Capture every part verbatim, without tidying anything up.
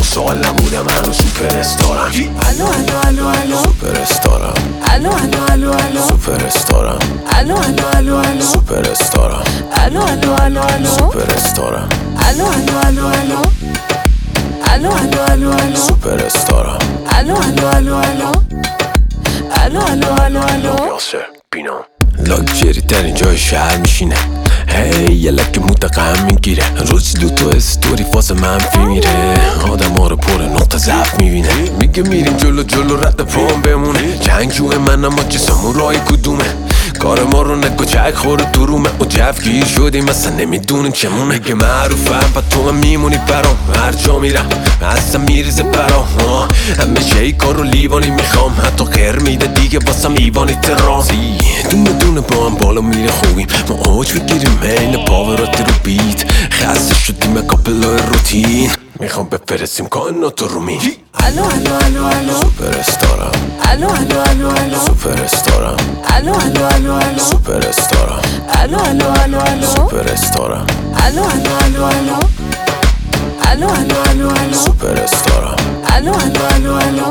سوال نبودم هنو سوپر استارم. الو الو الو الو سوپر استارم. الو الو الو الو سوپر استارم. الو الو الو الو سوپر استارم. الو الو الو الو سوپر استارم. الو الو الو الو الو الو الو الو سوپر استارم. الو الو الو الو الو الو الو الو یاسر بینا لاکچری ترین جای شهر میشینه. هی یه لکه متقم میگیره. روز دو تا استوری فاز منفی میره. آدم ها رو پر نقطه ضعف میبینه. میگه میریم جلو جلو رد پام بمونه. جنگجوه من اما چه سامورایی کدومه. کار ما رو نگو چک خوره درومه. و جفگیر شدیم اصلا نمیدونیم چمونه. میگه معروفم پا تو من میمونی برام. هر جا میرم اصلا میریزه برام. همیشه ای کار رو لیوانی میخوام. حتی خیر میده دیگه واسم ایوانی ترازی. دونه دونه با هم بالا میره خوبیم. ما اوج بگیریم این پاوراتی رو بیت. خسته شدیم کاپلای روتین. میخوام بفرستیم کائنات رو می. الو الو الو الو سوپر استارم. الو الو الو الو سوپر استارم. الو الو الو الو سوپر استارم. الو الو الو الو سوپر استارم. الو الو الو الو الو الو الو الو سوپر استارم. الو الو الو الو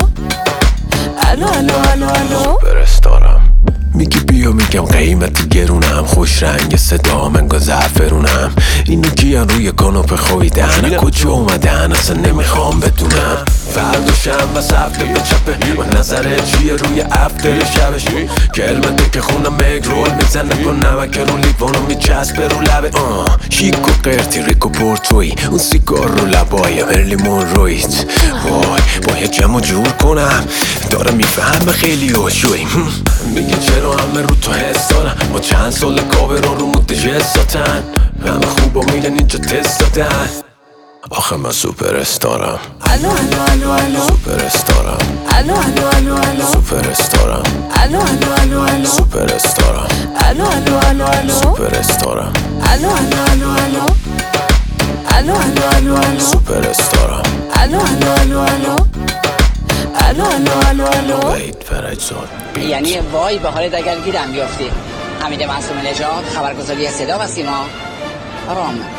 الو الو الو الو سوپر استارم. میگی بیا میگم قیمتی گرونم. خوش رنگ صدا منگا زعفرونم. اینو کیان روی کاناپه خویدن. کجا اومدن اصلا نمیخوام بدونم. فردا شنبه هفته به چپه. و نظره چیه روی افتر شبش. کلمته که خونم مگرول میزنه با نمک رو لیوانو میچسبه رو لبه. شیک و قرتی ریک و پورتوی. اون سیگار رو لبای مرلی مونرویت. وای باید جمع جور کنم. داره میفهمه خیلی هوشوی. میگه چرا همه رو تو حس دارن. با چند سال کابه رو رو متجس داتن. همه خوب و میرن اینجا تست دادن. آخه من سوپر استارم. الو الو الو الو سوپر استارم. الو الو الو الو سوپر استارم. الو الو الو الو سوپر استارم. الو الو الو الو سوپر استارم. الو الو الو الو الو الو الو الو سوپر استارم. الو الو الو الو الو الو الو الو وید فرجزاد. یعنی وای به حالت اگر گیرم بیافتی. حمید معصوم نژاد، خبرگزاری صدا و سیما، رام.